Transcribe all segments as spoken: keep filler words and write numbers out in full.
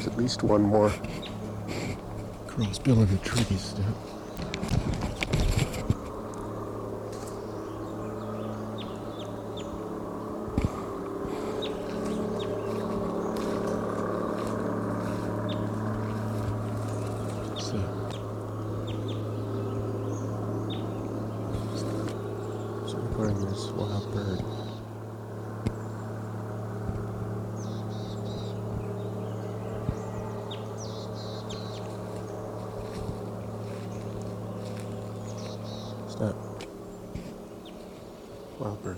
There's at least one more. Crossbill in the trees, Step. So recording this wild bird. Stop. Wild bird.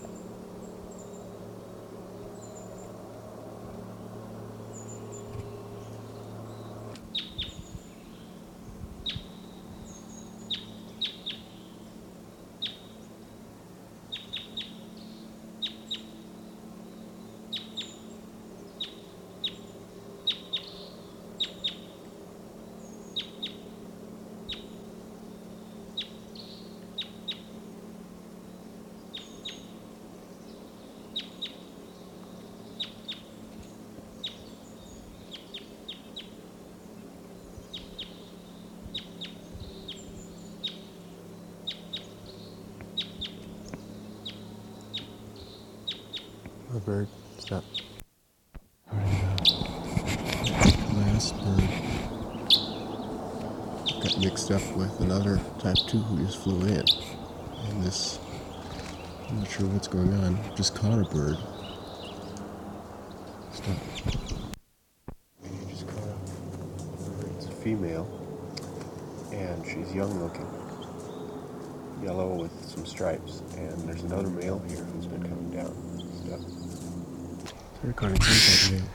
Wild bird. Stop. Last bird Got mixed up with another type two who just flew in. And this, I'm not sure what's going on. Just caught a bird. Stop. You just caught a bird. It's a female. And she's young looking. Yellow with some stripes. And there's another male here who's been coming down. Stop. They're recording contact male.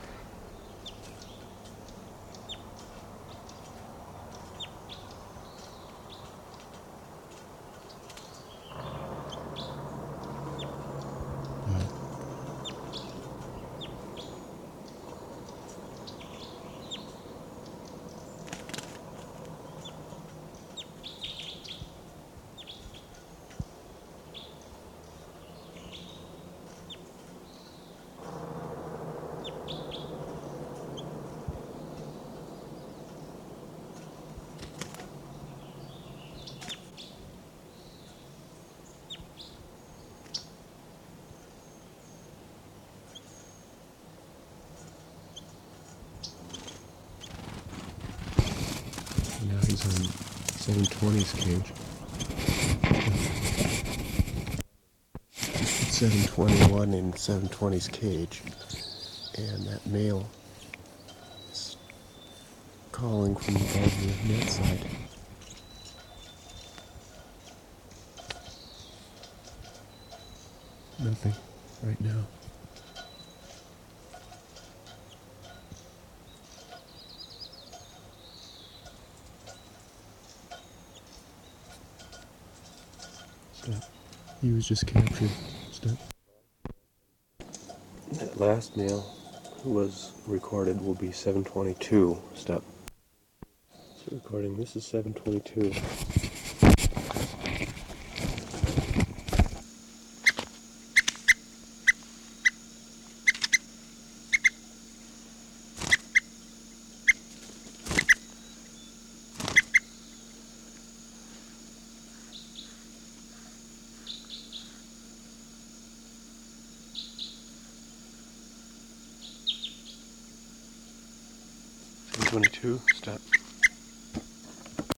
Now he's on seven twenty's cage. seven twenty-one in seven twenty's cage. And that male is calling from above the net side. Nothing right now. Stop. He was just captured. Stop. That last male who was recorded will be seven twenty-two. Stop. So recording, this is seven twenty-two. seven twenty-two. Stop.